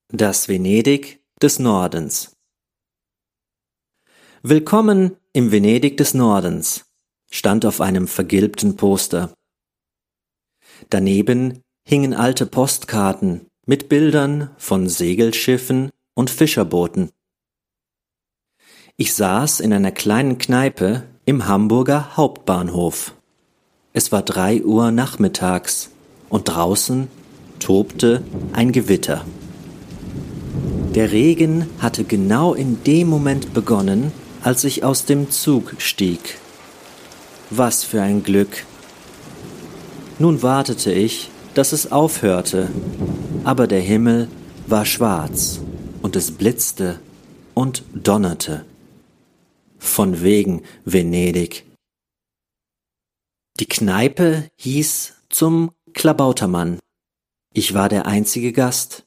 Das Venedig des Nordens. Willkommen im Venedig des Nordens, stand auf einem vergilbten Poster. Daneben hingen alte Postkarten mit Bildern von Segelschiffen und Fischerbooten. Ich saß in einer kleinen Kneipe im Hamburger Hauptbahnhof. Es war 3 Uhr nachmittags und draußen tobte ein Gewitter. Der Regen hatte genau in dem Moment begonnen, als ich aus dem Zug stieg. Was für ein Glück! Nun wartete ich, dass es aufhörte, aber der Himmel war schwarz und es blitzte und donnerte. Von wegen Venedig. Die Kneipe hieß zum Klabautermann. Ich war der einzige Gast.